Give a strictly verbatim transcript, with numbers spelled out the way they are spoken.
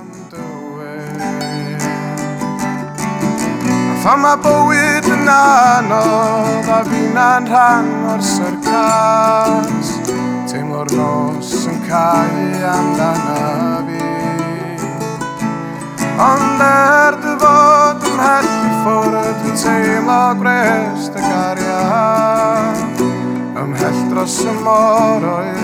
am dywyll. A phan ma' bywyd yn anodd a fi'n rhan o'r syrcas, teimlo'r nos yn cau amdana fi. Ond er dy fod ymhell i ffwrdd, dwi'n teimlo gwrest y gariad, ymhell dros y môr o'i